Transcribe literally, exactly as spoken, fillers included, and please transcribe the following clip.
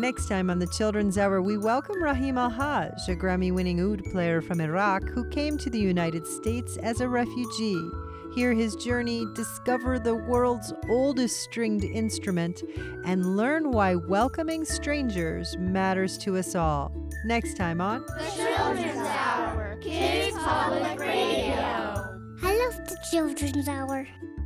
Next time on the Children's Hour, we welcome Rahim Al-Haj, a Grammy-winning oud player from Iraq who came to the United States as a refugee. Hear his journey, discover the world's oldest stringed instrument, and learn why welcoming strangers matters to us all. Next time on The Children's Hour, Kids Public Radio. I love the Children's Hour.